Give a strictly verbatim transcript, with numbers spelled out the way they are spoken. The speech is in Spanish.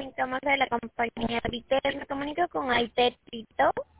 Cinta Marta de la compañía Retail. Me comunico con Aitet Tito.